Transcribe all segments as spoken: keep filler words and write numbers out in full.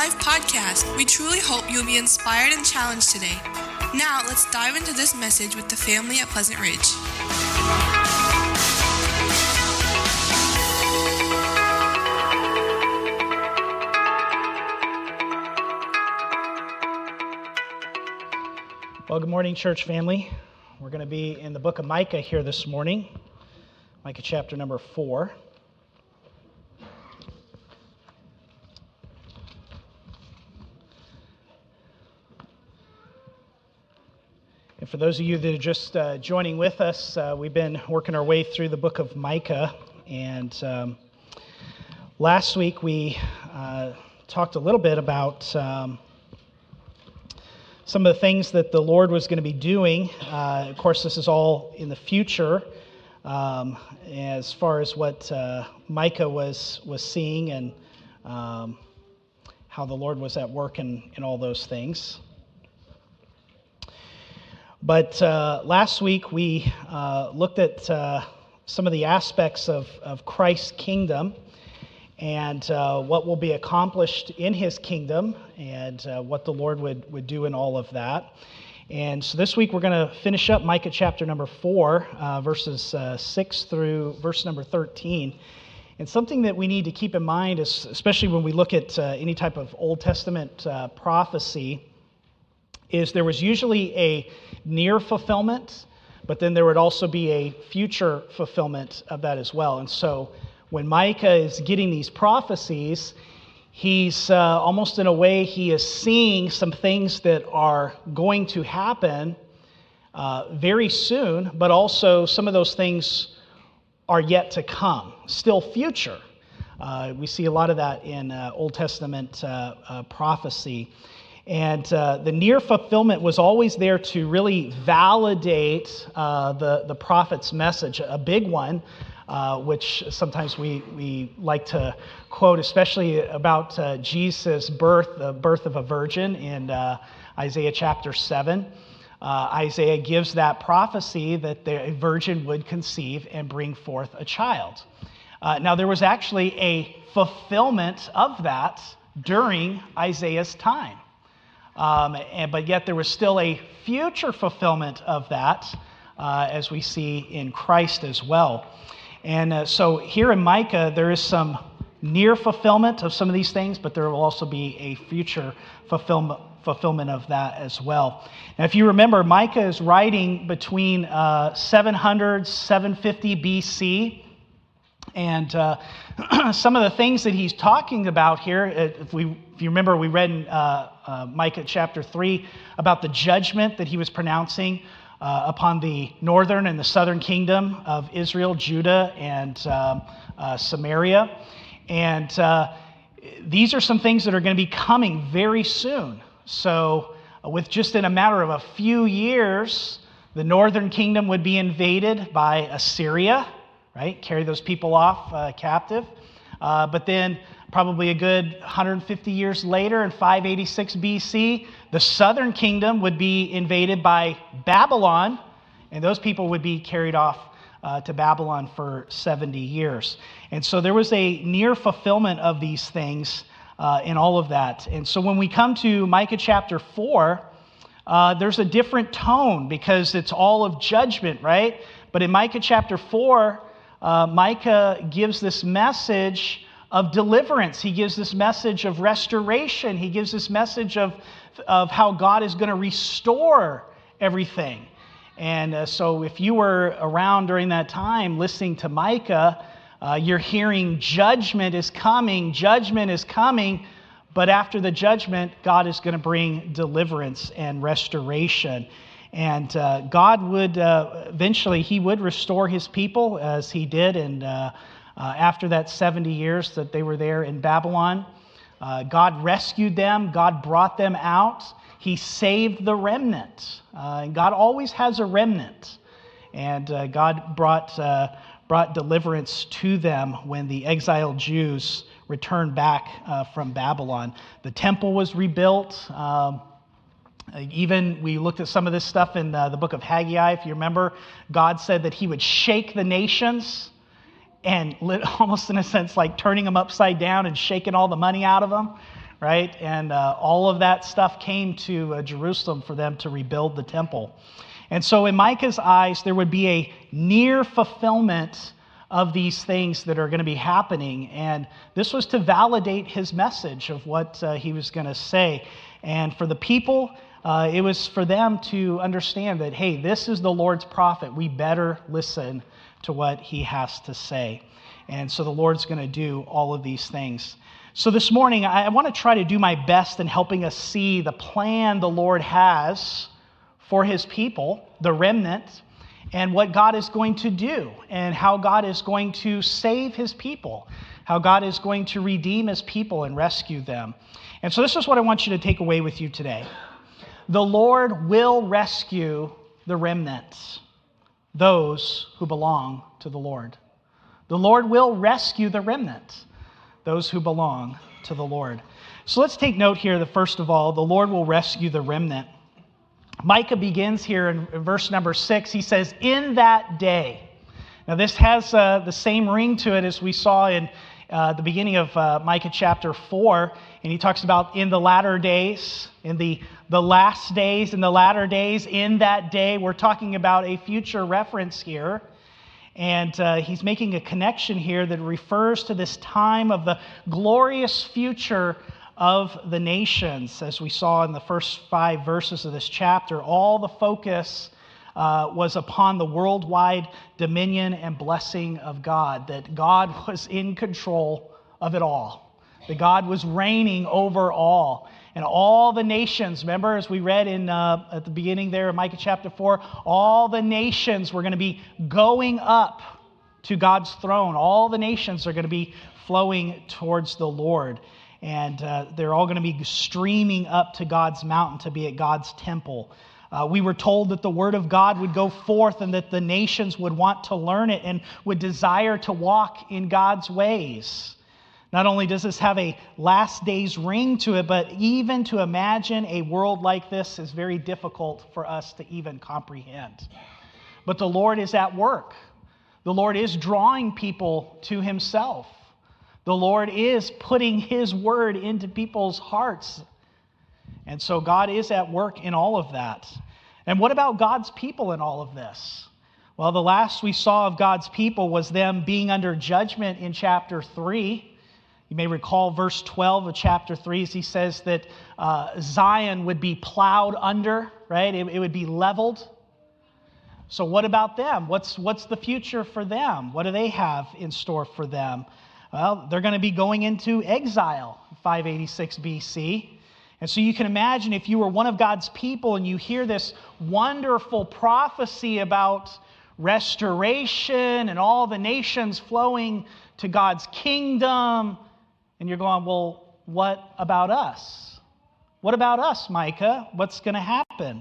Life podcast. We truly hope you'll be inspired and challenged today. Now, let's dive into this message with the family at Pleasant Ridge. Well, good morning, church family. We're going to be in the book of Micah here this morning, Micah chapter number four. And for those of you that are just uh, joining with us, uh, we've been working our way through the book of Micah. And um, last week we uh, talked a little bit about um, some of the things that the Lord was going to be doing. Uh, of course, this is all in the future um, as far as what uh, Micah was was seeing and um, how the Lord was at work in, in all those things. But uh, last week we uh, looked at uh, some of the aspects of, of Christ's kingdom and uh, what will be accomplished in his kingdom and uh, what the Lord would, would do in all of that. And so this week we're going to finish up Micah chapter number four, uh, verses uh, six through verse number thirteen. And something that we need to keep in mind is, especially when we look at uh, any type of Old Testament uh, prophecy, is there was usually a near fulfillment, but then there would also be a future fulfillment of that as well. And so when Micah is getting these prophecies, he's uh, almost in a way, he is seeing some things that are going to happen uh, very soon, but also some of those things are yet to come, still future. Uh, we see a lot of that in uh, Old Testament uh, uh, prophecy. And uh, the near fulfillment was always there to really validate uh, the, the prophet's message, a big one, uh, which sometimes we, we like to quote, especially about uh, Jesus' birth, the birth of a virgin in uh, Isaiah chapter seven. Uh, Isaiah gives that prophecy that the virgin would conceive and bring forth a child. Uh, now, there was actually a fulfillment of that during Isaiah's time. Um, and, but yet there was still a future fulfillment of that, uh, as we see in Christ as well. And uh, so here in Micah, there is some near fulfillment of some of these things, but there will also be a future fulfillment, fulfillment of that as well. Now, if you remember, Micah is writing between uh, seven hundred, seven fifty B C, and uh, some of the things that he's talking about here, if we, if you remember, we read in uh, uh, Micah chapter three about the judgment that he was pronouncing uh, upon the northern and the southern kingdom of Israel, Judah, and um, uh, Samaria. And uh, these are some things that are going to be coming very soon. So uh, with just in a matter of a few years, the northern kingdom would be invaded by Assyria, right? Carry those people off uh, captive. Uh, but then probably a good one hundred fifty years later in five eighty-six B C, the southern kingdom would be invaded by Babylon, and those people would be carried off uh, to Babylon for seventy years. And so there was a near fulfillment of these things uh, in all of that. And so when we come to Micah chapter four, uh, there's a different tone because it's all of judgment, right? But in Micah chapter four, Uh, Micah gives this message of deliverance. He gives this message of restoration. He gives this message of, of how God is going to restore everything. And uh, so if you were around during that time listening to Micah, uh, you're hearing judgment is coming, judgment is coming, but after the judgment, God is going to bring deliverance and restoration. And uh, God would, uh, eventually, he would restore his people as he did. And uh, uh, after that seventy years that they were there in Babylon, uh, God rescued them. God brought them out. He saved the remnant. Uh, and God always has a remnant. And uh, God brought, uh, brought deliverance to them when the exiled Jews returned back uh, from Babylon. The temple was rebuilt. Um, Even we looked at some of this stuff in the, the book of Haggai. If you remember, God said that he would shake the nations and lit, almost in a sense like turning them upside down and shaking all the money out of them, right? And uh, all of that stuff came to uh, Jerusalem for them to rebuild the temple. And so in Micah's eyes, there would be a near fulfillment of these things that are going to be happening. And this was to validate his message of what uh, he was going to say. And for the people, uh, it was for them to understand that, hey, this is the Lord's prophet. We better listen to what he has to say. And so the Lord's going to do all of these things. So this morning, I want to try to do my best in helping us see the plan the Lord has for his people, the remnant, and what God is going to do, and how God is going to save his people, how God is going to redeem his people and rescue them. And so this is what I want you to take away with you today. The Lord will rescue the remnant, those who belong to the Lord. The Lord will rescue the remnant, those who belong to the Lord. So let's take note here that first of all, the Lord will rescue the remnant. Micah begins here in verse number six. He says, in that day. Now this has uh, the same ring to it as we saw in uh, the beginning of uh, Micah chapter four. And he talks about in the latter days, in the, the last days, in the latter days, in that day. We're talking about a future reference here. And uh, he's making a connection here that refers to this time of the glorious future of the nations. As we saw in the first five verses of this chapter, all the focus uh, was upon the worldwide dominion and blessing of God, that God was in control of it all, that God was reigning over all. And all the nations, remember as we read in uh, at the beginning there of Micah chapter four, all the nations were going to be going up to God's throne. All the nations are going to be flowing towards the Lord. And uh, they're all going to be streaming up to God's mountain to be at God's temple. Uh, we were told that the word of God would go forth and that the nations would want to learn it and would desire to walk in God's ways. Not only does this have a last days ring to it, but even to imagine a world like this is very difficult for us to even comprehend. But the Lord is at work. The Lord is drawing people to himself. The Lord is putting his word into people's hearts. And so God is at work in all of that. And what about God's people in all of this? Well, the last we saw of God's people was them being under judgment in chapter three. You may recall verse twelve of chapter three as he says that uh, Zion would be plowed under, right? It, it would be leveled. So what about them? What's, what's the future for them? What do they have in store for them? Well, they're going to be going into exile, five eighty-six B C. And so you can imagine if you were one of God's people and you hear this wonderful prophecy about restoration and all the nations flowing to God's kingdom, and you're going, well, what about us? What about us, Micah? What's going to happen?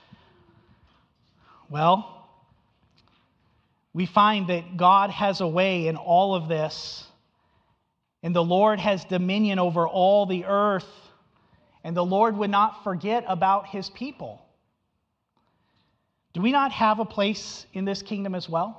Well, we find that God has a way in all of this, and the Lord has dominion over all the earth, and the Lord would not forget about his people. Do we not have a place in this kingdom as well?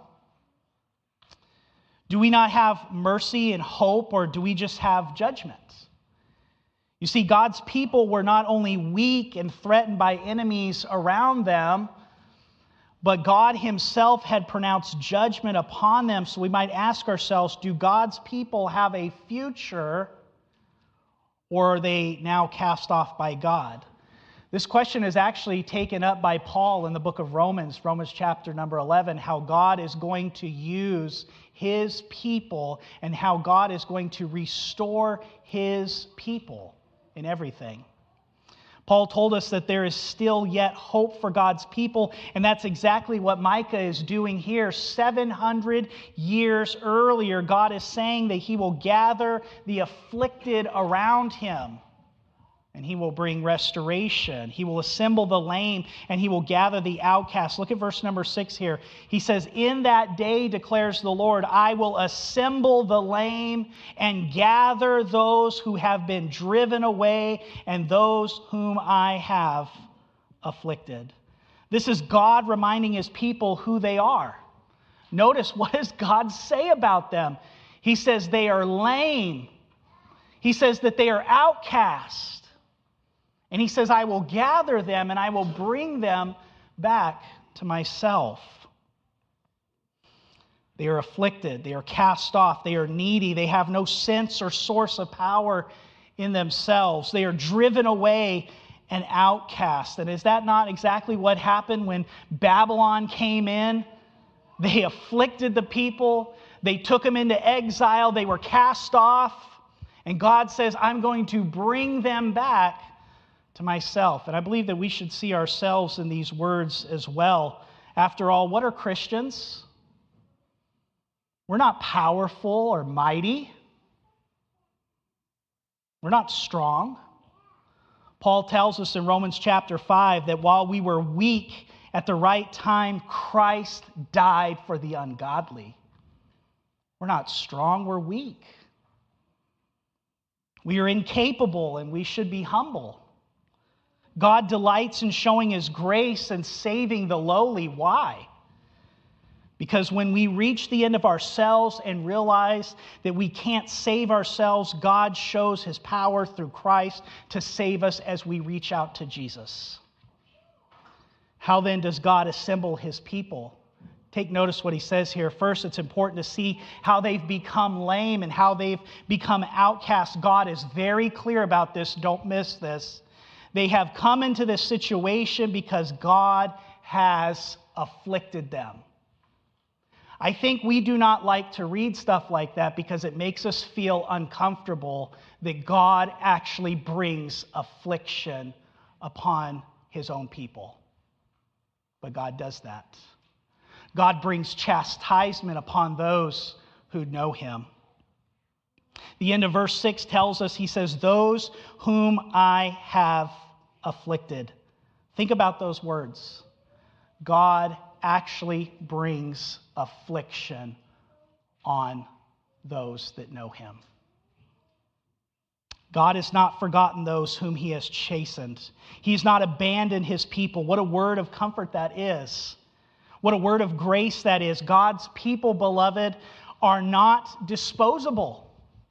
Do we not have mercy and hope, or do we just have judgment? You see, God's people were not only weak and threatened by enemies around them, but God himself had pronounced judgment upon them. So we might ask ourselves, do God's people have a future, or are they now cast off by God? This question is actually taken up by Paul in the book of Romans, Romans chapter number eleven, how God is going to use his people and how God is going to restore his people in everything. Paul told us that there is still yet hope for God's people, and that's exactly what Micah is doing here. seven hundred years earlier, God is saying that he will gather the afflicted around him, and he will bring restoration. He will assemble the lame, and he will gather the outcasts. Look at verse number six here. He says, in that day, declares the Lord, I will assemble the lame and gather those who have been driven away and those whom I have afflicted. This is God reminding his people who they are. Notice, what does God say about them? He says they are lame. He says that they are outcast. And he says, I will gather them and I will bring them back to myself. They are afflicted. They are cast off. They are needy. They have no sense or source of power in themselves. They are driven away and outcast. And is that not exactly what happened when Babylon came in? They afflicted the people. They took them into exile. They were cast off. And God says, I'm going to bring them back to myself. And I believe that we should see ourselves in these words as well. After all, what are Christians? We're not powerful or mighty. We're not strong. Paul tells us in Romans chapter five that while we were weak at the right time, Christ died for the ungodly. We're not strong, we're weak. We are incapable and we should be humble. God delights in showing His grace and saving the lowly. Why? Because when we reach the end of ourselves and realize that we can't save ourselves, God shows His power through Christ to save us as we reach out to Jesus. How then does God assemble His people? Take notice what He says here. First, it's important to see how they've become lame and how they've become outcast. God is very clear about this. Don't miss this. They have come into this situation because God has afflicted them. I think we do not like to read stuff like that because it makes us feel uncomfortable that God actually brings affliction upon His own people. But God does that. God brings chastisement upon those who know Him. The end of verse six tells us, He says, those whom I have afflicted. Think about those words. God actually brings affliction on those that know Him. God has not forgotten those whom He has chastened. He's not abandoned His people. What a word of comfort that is. What a word of grace that is. God's people, beloved, are not disposable.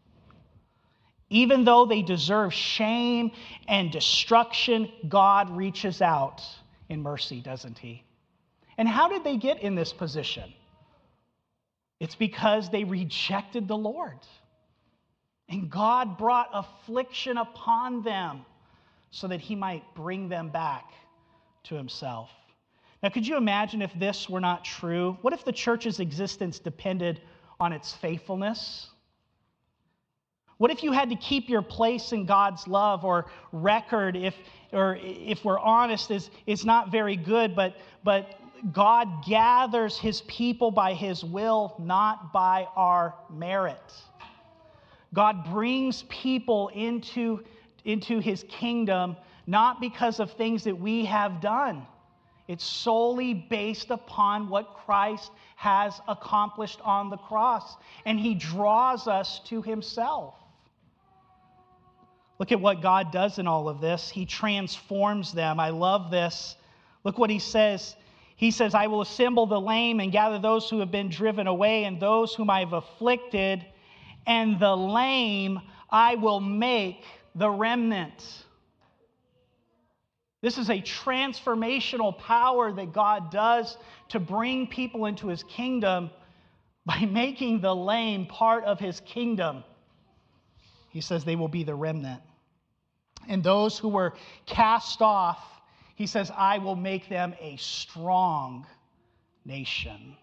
Even though they deserve shame and destruction, God reaches out in mercy, doesn't He? And how did they get in this position? It's because they rejected the Lord. And God brought affliction upon them so that He might bring them back to Himself. Now, could you imagine if this were not true? What if the church's existence depended on its faithfulness? What if you had to keep your place in God's love, or record, if or if we're honest, is, is not very good, but, but God gathers His people by His will, not by our merit. God brings people into, into His kingdom not because of things that we have done. It's solely based upon what Christ has accomplished on the cross. And He draws us to Himself. Look at what God does in all of this. He transforms them. I love this. Look what He says. He says, I will assemble the lame and gather those who have been driven away and those whom I have afflicted, and the lame I will make the remnant. This is a transformational power that God does to bring people into His kingdom by making the lame part of His kingdom. He says they will be the remnant. And those who were cast off, He says, I will make them a strong nation.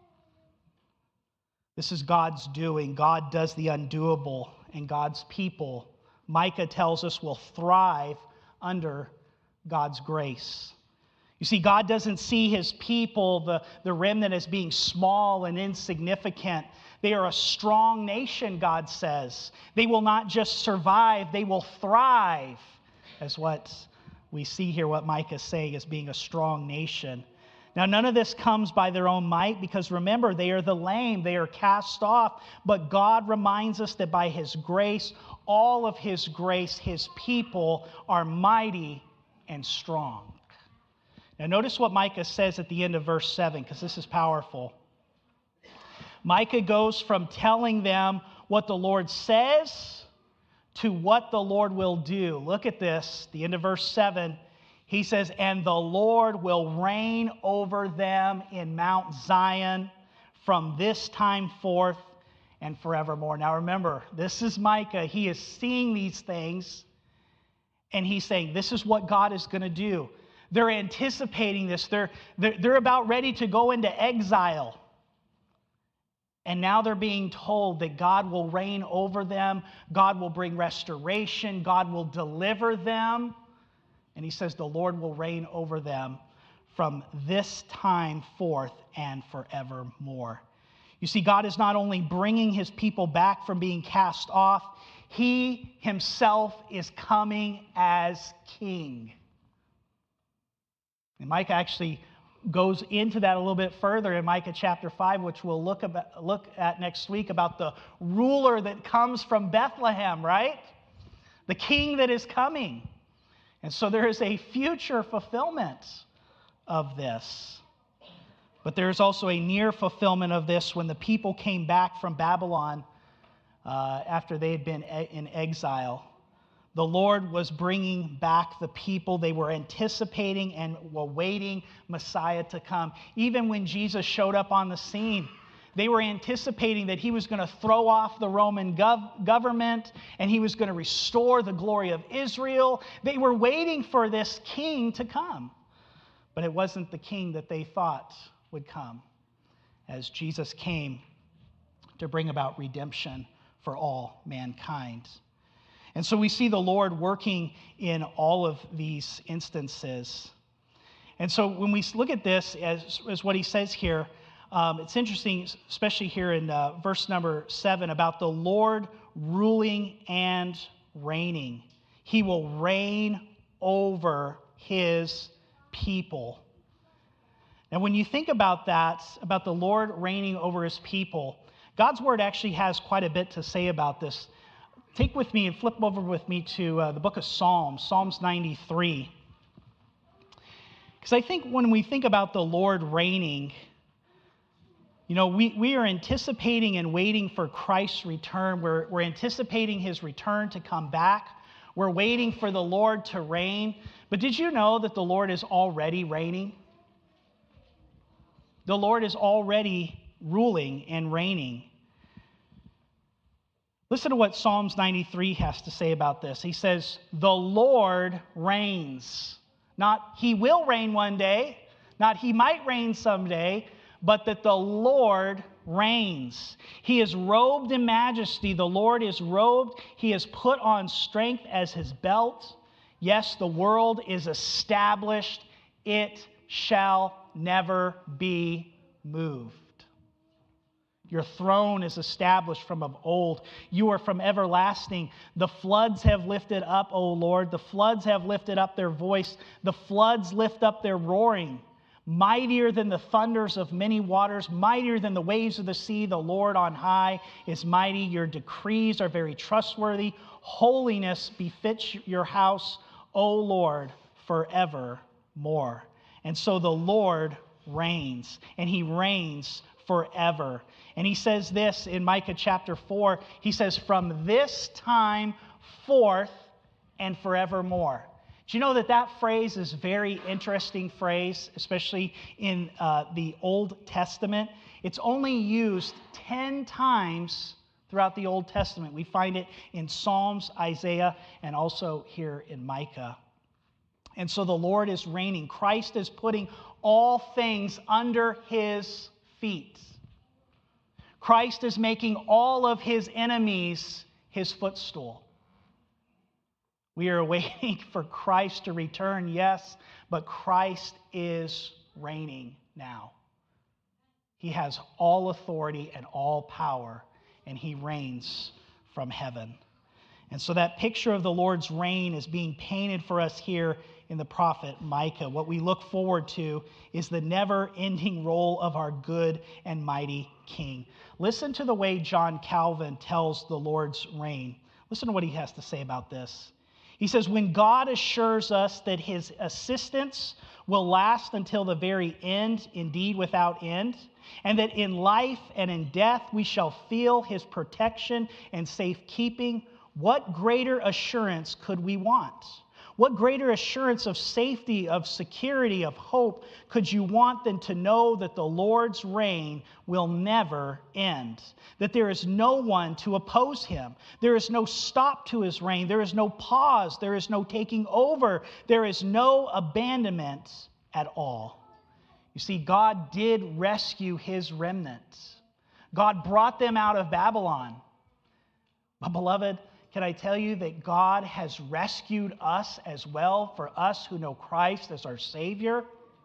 This is God's doing. God does the undoable, and God's people, Micah tells us, will thrive under God's grace. You see, God doesn't see His people, the, the remnant, as being small and insignificant. They are a strong nation, God says. They will not just survive, they will thrive, as what we see here, what Micah is saying as being a strong nation. Now, none of this comes by their own might, because remember, they are the lame, they are cast off. But God reminds us that by His grace, all of His grace, His people are mighty and strong. Now, notice what Micah says at the end of verse seven, because this is powerful. Micah goes from telling them what the Lord says to what the Lord will do. Look at this, the end of verse seven. He says, and the Lord will reign over them in Mount Zion from this time forth and forevermore. Now remember, this is Micah. He is seeing these things, and he's saying, this is what God is going to do. They're anticipating this. They're, they're, they're about ready to go into exile. And now they're being told that God will reign over them. God will bring restoration. God will deliver them. And he says the Lord will reign over them from this time forth and forevermore. You see, God is not only bringing his people back from being cast off, he himself is coming as king. And Micah actually goes into that a little bit further in Micah chapter five, which we'll look, about, look at next week, about the ruler that comes from Bethlehem, right? The king that is coming. And so there is a future fulfillment of this. But there is also a near fulfillment of this when the people came back from Babylon uh, after they had been in exile. The Lord was bringing back the people. They were anticipating and were waiting Messiah to come. Even when Jesus showed up on the scene, they were anticipating that he was going to throw off the Roman gov- government and he was going to restore the glory of Israel. They were waiting for this king to come. But it wasn't the king that they thought would come, as Jesus came to bring about redemption for all mankind. And so we see the Lord working in all of these instances. And so when we look at this as, as what he says here, um, it's interesting, especially here in uh, verse number seven, about the Lord ruling and reigning. He will reign over his people. Now, when you think about that, about the Lord reigning over his people, God's word actually has quite a bit to say about this. Take with me and flip over with me to uh, the book of Psalms, Psalms ninety-three. Because I think when we think about the Lord reigning, you know, we, we are anticipating and waiting for Christ's return. We're, we're anticipating his return to come back. We're waiting for the Lord to reign. But did you know that the Lord is already reigning? The Lord is already ruling and reigning. Listen to what Psalms ninety-three has to say about this. He says, the Lord reigns. Not he will reign one day, not he might reign someday, but that the Lord reigns. He is robed in majesty. The Lord is robed. He has put on strength as his belt. Yes, the world is established. It shall never be moved. Your throne is established from of old. You are from everlasting. The floods have lifted up, O Lord. The floods have lifted up their voice. The floods lift up their roaring. Mightier than the thunders of many waters, mightier than the waves of the sea, the Lord on high is mighty. Your decrees are very trustworthy. Holiness befits your house, O Lord, forevermore. And so the Lord reigns, and he reigns forever. And he says this in Micah chapter four. He says, from this time forth and forevermore. Do you know that that phrase is a very interesting phrase, especially in uh, the Old Testament? It's only used ten times throughout the Old Testament. We find it in Psalms, Isaiah, and also here in Micah. And so the Lord is reigning. Christ is putting all things under his feet. Christ is making all of his enemies his footstool. We are waiting for Christ to return, yes, but Christ is reigning now. He has all authority and all power, and he reigns from heaven. And so that picture of the Lord's reign is being painted for us here in the prophet Micah. What we look forward to is the never-ending role of our good and mighty King. Listen to the way John Calvin tells the Lord's reign. Listen to what he has to say about this. He says, when God assures us that his assistance will last until the very end, indeed without end, and that in life and in death we shall feel his protection and safekeeping, What greater assurance could we want? What greater assurance of safety, of security, of hope could you want than to know that the Lord's reign will never end? That there is no one to oppose him. There is no stop to his reign. There is no pause. There is no taking over. There is no abandonment at all. You see, God did rescue his remnant. God brought them out of Babylon. But beloved, can I tell you that God has rescued us as well, for us who know Christ as our Savior?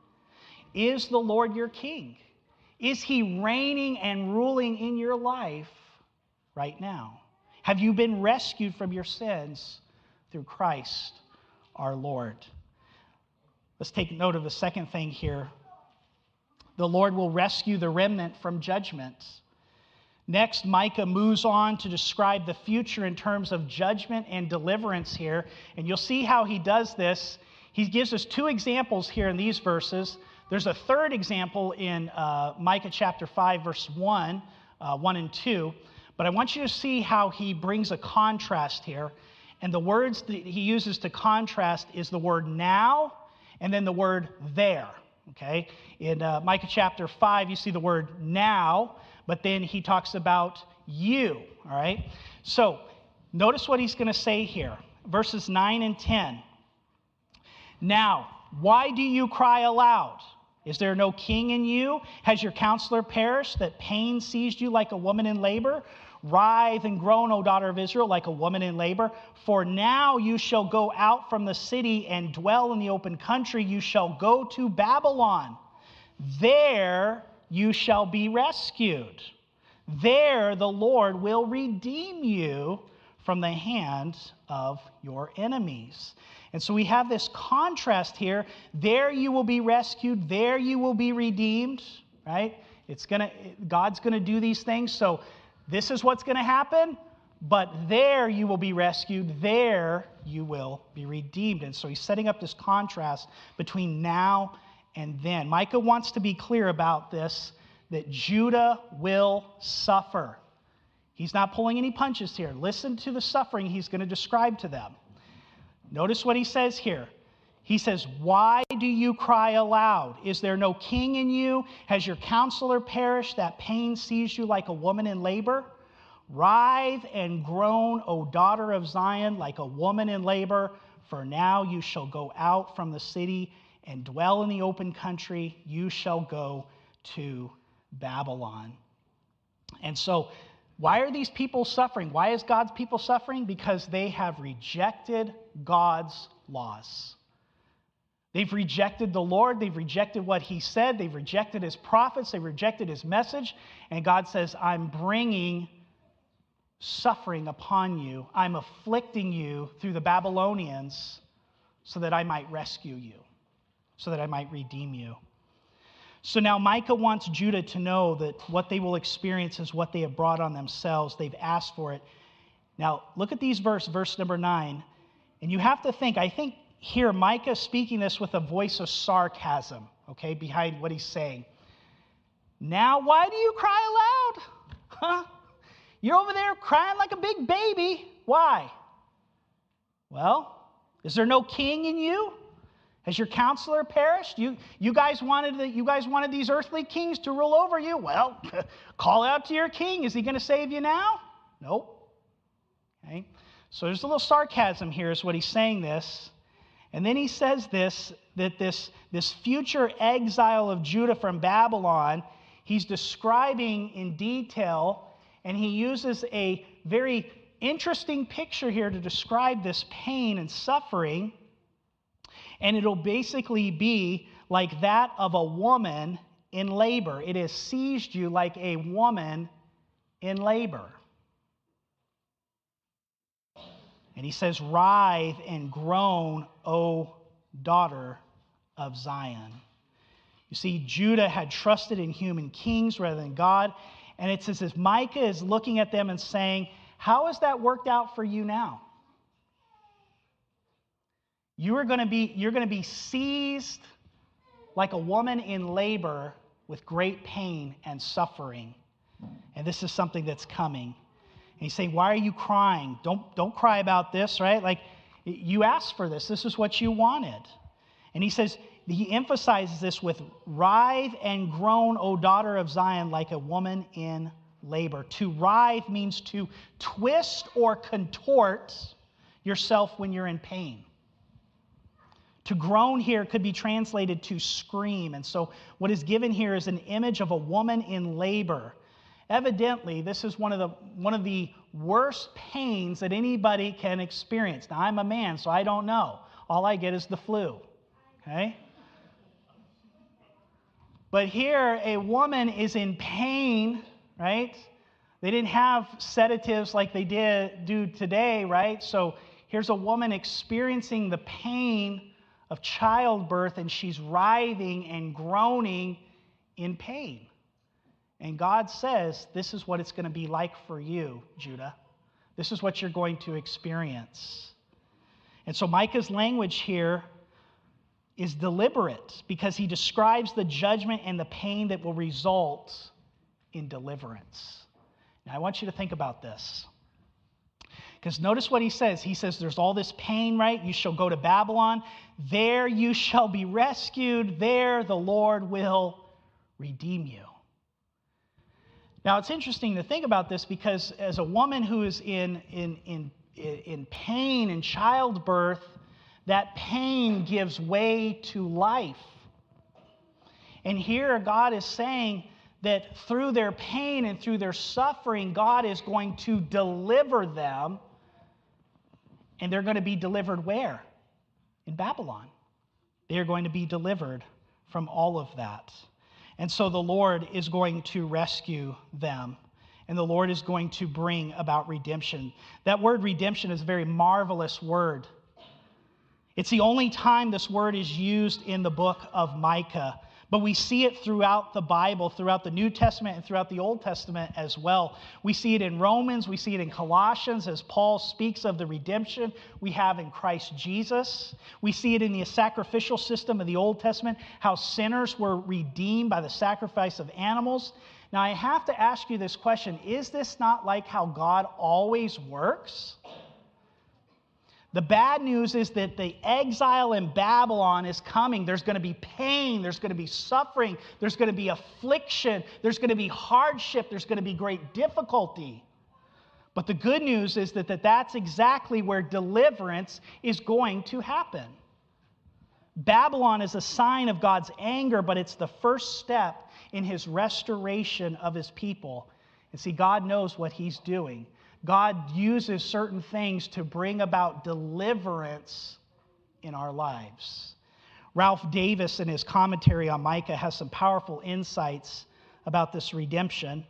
Is the Lord your King? Is he reigning and ruling in your life right now? Have you been rescued from your sins through Christ our Lord? Let's take note of the second thing here. The Lord will rescue the remnant from judgment. Next, Micah moves on to describe the future in terms of judgment and deliverance here. And you'll see how he does this. He gives us two examples here in these verses. There's a third example in uh, Micah chapter five, verse one, uh, one and two. But I want you to see how he brings a contrast here. And the words that he uses to contrast is the word now and then the word there. Okay? In uh, Micah chapter five, you see the word now, but then he talks about you, all right? So notice what he's going to say here, verses nine and ten. Now, why do you cry aloud? Is there no king in you? Has your counselor perished, that pain seized you like a woman in labor? Writhe and groan, O daughter of Israel, like a woman in labor. For now you shall go out from the city and dwell in the open country. You shall go to Babylon. There you shall be rescued. There the Lord will redeem you from the hand of your enemies. And so we have this contrast here. There you will be rescued. There you will be redeemed, right? It's gonna, God's going to do these things. So this is what's going to happen, but there you will be rescued. There you will be redeemed. And so he's setting up this contrast between now and then. Micah wants to be clear about this, that Judah will suffer. He's not pulling any punches here. Listen to the suffering he's going to describe to them. Notice what he says here. He says, why do you cry aloud? Is there no king in you? Has your counselor perished, that pain seized you like a woman in labor? Writhe and groan, O daughter of Zion, like a woman in labor. For now you shall go out from the city and dwell in the open country. You shall go to Babylon. And so, why are these people suffering? Why is God's people suffering? Because they have rejected God's laws. They've rejected the Lord. They've rejected what he said. They've rejected his prophets. They've rejected his message. And God says, I'm bringing suffering upon you. I'm afflicting you through the Babylonians so that I might rescue you, so that I might redeem you. So now Micah wants Judah to know that what they will experience is what they have brought on themselves. They've asked for it. Now, look at these verse, verse number nine. And you have to think, I think here Micah speaking this with a voice of sarcasm, okay, behind what he's saying. Now, why do you cry aloud? Huh? You're over there crying like a big baby. Why? Well, is there no king in you? Has your counselor perished? You, you, guys wanted the, you guys wanted these earthly kings to rule over you? Well, call out to your king. Is he going to save you now? Nope. Okay. So there's a little sarcasm here is what he's saying this. And then he says this, that this, this future exile of Judah from Babylon, he's describing in detail, and he uses a very interesting picture here to describe this pain and suffering. And it'll basically be like that of a woman in labor. It has seized you like a woman in labor. And he says, writhe and groan, O daughter of Zion. You see, Judah had trusted in human kings rather than God. And it's as if Micah is looking at them and saying, how has that worked out for you now? You are going to be, you're going to be seized like a woman in labor with great pain and suffering. And this is something that's coming. And he's saying, why are you crying? Don't, don't cry about this, right? Like, you asked for this. This is what you wanted. And he says, he emphasizes this with writhe and groan, O daughter of Zion, like a woman in labor. To writhe means to twist or contort yourself when you're in pain. To groan here could be translated to scream. And so what is given here is an image of a woman in labor. Evidently, this is one of the one of the worst pains that anybody can experience. Now, I'm a man, so I don't know. All I get is the flu. Okay? But here, a woman is in pain, right? They didn't have sedatives like they did do today, right? So here's a woman experiencing the pain of childbirth, and she's writhing and groaning in pain. And God says, this is what it's going to be like for you, Judah. This is what you're going to experience. And so Micah's language here is deliberate because he describes the judgment and the pain that will result in deliverance. Now, I want you to think about this. Because notice what he says. He says, there's all this pain, right? You shall go to Babylon. There you shall be rescued. There the Lord will redeem you. Now, it's interesting to think about this because as a woman who is in, in, in, in pain and childbirth, that pain gives way to life. And here God is saying that through their pain and through their suffering, God is going to deliver them. And they're going to be delivered where? In Babylon. They are going to be delivered from all of that. And so the Lord is going to rescue them. And the Lord is going to bring about redemption. That word redemption is a very marvelous word. It's the only time this word is used in the book of Micah. But we see it throughout the Bible, throughout the New Testament and throughout the Old Testament as well. We see it in Romans, we see it in Colossians as Paul speaks of the redemption we have in Christ Jesus. We see it in the sacrificial system of the Old Testament, how sinners were redeemed by the sacrifice of animals. Now I have to ask you this question, is this not like how God always works? The bad news is that the exile in Babylon is coming. There's going to be pain. There's going to be suffering. There's going to be affliction. There's going to be hardship. There's going to be great difficulty. But the good news is that, that that's exactly where deliverance is going to happen. Babylon is a sign of God's anger, but it's the first step in his restoration of his people. And see, God knows what he's doing. God uses certain things to bring about deliverance in our lives. Ralph Davis, in his commentary on Micah, has some powerful insights about this redemption.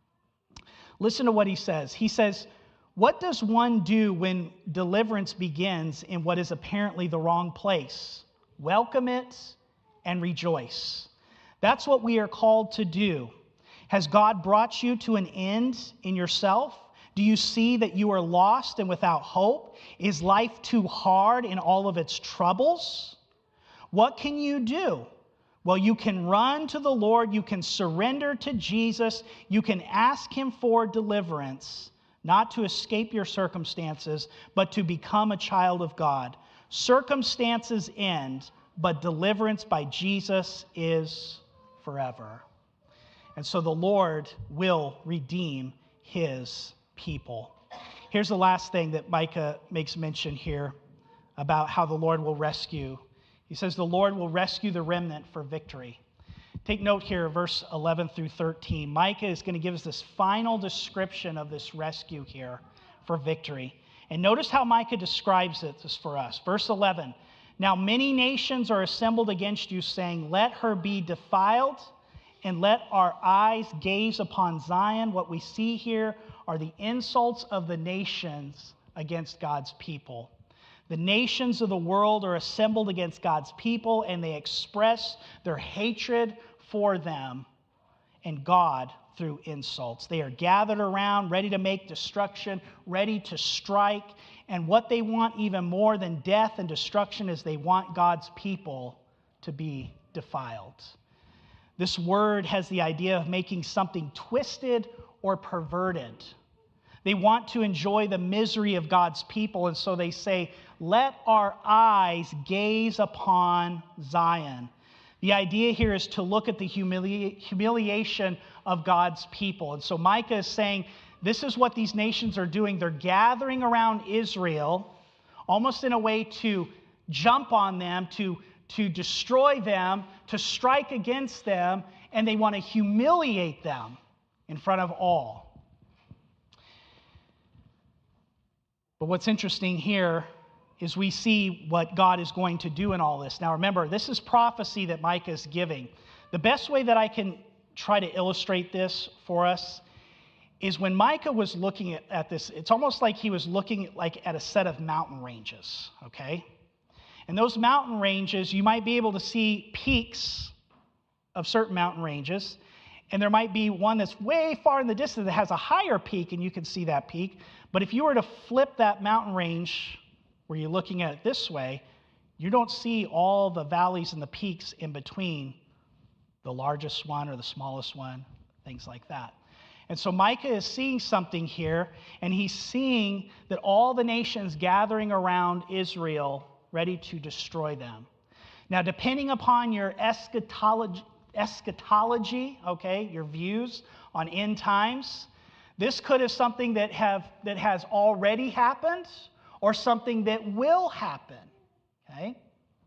Listen to what he says. He says, what does one do when deliverance begins in what is apparently the wrong place? Welcome it and rejoice. That's what we are called to do. Has God brought you to an end in yourself? Do you see that you are lost and without hope? Is life too hard in all of its troubles? What can you do? Well, you can run to the Lord. You can surrender to Jesus. You can ask him for deliverance, not to escape your circumstances, but to become a child of God. Circumstances end, but deliverance by Jesus is forever. And so the Lord will redeem his people. Here's the last thing that Micah makes mention here about how the Lord will rescue. He says the Lord will rescue the remnant for victory. Take note here, verse eleven through thirteen. Micah is going to give us this final description of this rescue here for victory. And notice how Micah describes it for us. Verse eleven, now many nations are assembled against you, saying, let her be defiled, and let our eyes gaze upon Zion. What we see here are the insults of the nations against God's people. The nations of the world are assembled against God's people, and they express their hatred for them and God through insults. They are gathered around, ready to make destruction, ready to strike. And what they want even more than death and destruction is they want God's people to be defiled. This word has the idea of making something twisted or perverted. They want to enjoy the misery of God's people, and so they say, let our eyes gaze upon Zion. The idea here is to look at the humili- humiliation of God's people. And so Micah is saying, this is what these nations are doing. They're gathering around Israel, almost in a way to jump on them, to, to destroy them, to strike against them, and they want to humiliate them in front of all. But what's interesting here is we see what God is going to do in all this. Now remember, this is prophecy that Micah is giving. The best way that I can try to illustrate this for us is when Micah was looking at, at this, it's almost like he was looking like at a set of mountain ranges, okay? And those mountain ranges, you might be able to see peaks of certain mountain ranges, and there might be one that's way far in the distance that has a higher peak, and you can see that peak. But if you were to flip that mountain range where you're looking at it this way, you don't see all the valleys and the peaks in between the largest one or the smallest one, things like that. And so Micah is seeing something here, and he's seeing that all the nations gathering around Israel ready to destroy them. Now, depending upon your eschatology, eschatology, okay, your views on end times, this could have something that have that has already happened or something that will happen, okay?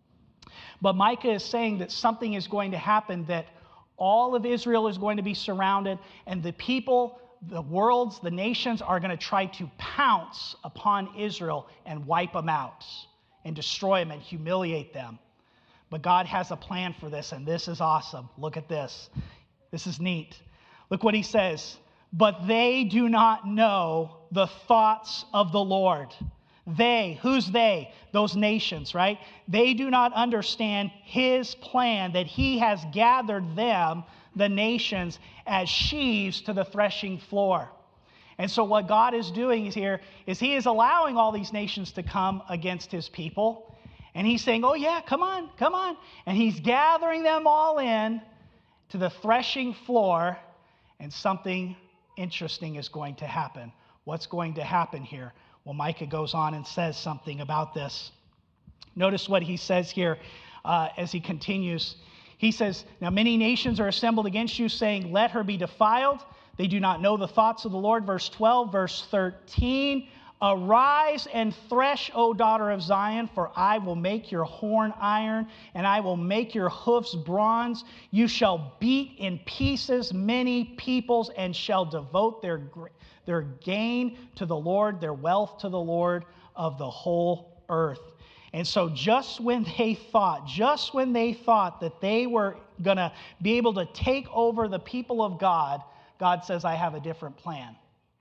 But Micah is saying that something is going to happen, that all of Israel is going to be surrounded, and the people, the worlds, the nations are going to try to pounce upon Israel and wipe them out and destroy them and humiliate them. But God has a plan for this, and this is awesome. Look at this. This is neat. Look what he says. But they do not know the thoughts of the Lord. They, who's they? Those nations, right? They do not understand his plan that he has gathered them, the nations, as sheaves to the threshing floor. And so what God is doing here is he is allowing all these nations to come against his people. And he's saying, oh yeah, come on, come on. And he's gathering them all in to the threshing floor, and something interesting is going to happen. What's going to happen here? Well, Micah goes on and says something about this. Notice what he says here uh, as he continues. He says, now many nations are assembled against you, saying, let her be defiled. They do not know the thoughts of the Lord. Verse twelve, verse thirteen. Arise and thresh, O daughter of Zion, for I will make your horn iron, and I will make your hoofs bronze. You shall beat in pieces many peoples, and shall devote their, their gain to the Lord, their wealth to the Lord of the whole earth. And so just when they thought, just when they thought that they were going to be able to take over the people of God, God says, I have a different plan.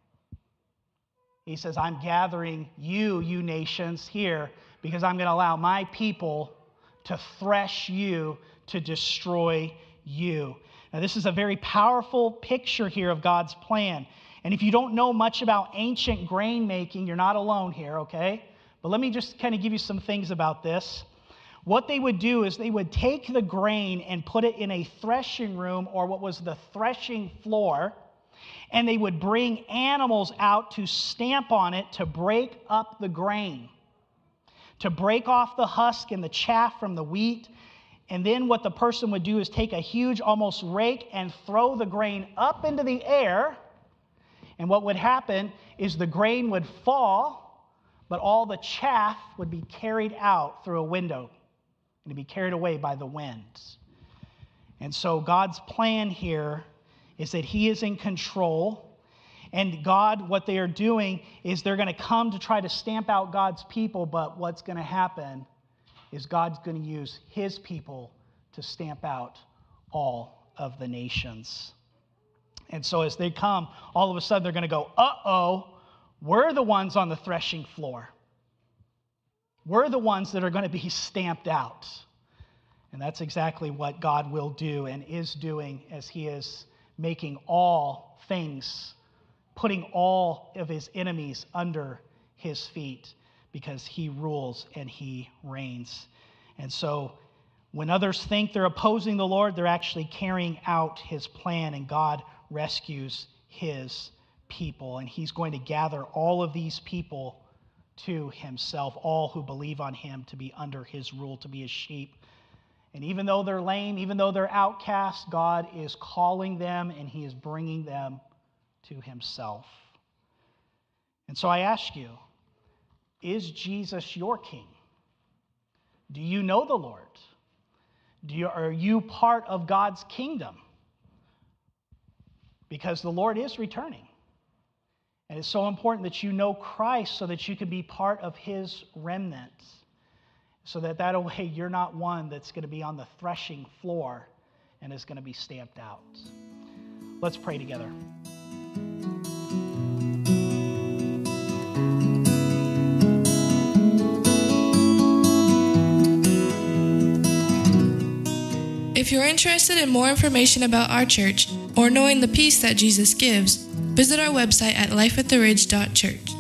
He says, I'm gathering you, you nations, here because I'm going to allow my people to thresh you, to destroy you. Now, this is a very powerful picture here of God's plan. And if you don't know much about ancient grain making, you're not alone here, okay? But let me just kind of give you some things about this. What they would do is they would take the grain and put it in a threshing room, or what was the threshing floor, and they would bring animals out to stamp on it to break up the grain, to break off the husk and the chaff from the wheat. And then what the person would do is take a huge, almost rake, and throw the grain up into the air. And what would happen is the grain would fall, but all the chaff would be carried out through a window and to be carried away by the wind. And so God's plan here is that he is in control, and God, what they are doing is they're going to come to try to stamp out God's people, but what's going to happen is God's going to use his people to stamp out all of the nations. And so as they come, all of a sudden they're going to go, uh-oh, we're the ones on the threshing floor. We're the ones that are going to be stamped out. And that's exactly what God will do and is doing as he is making all things, putting all of his enemies under his feet, because he rules and he reigns. And so when others think they're opposing the Lord, they're actually carrying out his plan, and God rescues his people, and he's going to gather all of these people to himself, all who believe on him, to be under his rule, to be his sheep. And even though they're lame, even though they're outcasts, God is calling them and he is bringing them to himself. And so I ask you, is Jesus your king? Do you know the Lord? Do you, are you part of God's kingdom? Because the Lord is returning. And it's so important that you know Christ so that you can be part of his remnant. So that that way you're not one that's going to be on the threshing floor and is going to be stamped out. Let's pray together. If you're interested in more information about our church or knowing the peace that Jesus gives, visit our website at life at the ridge dot church.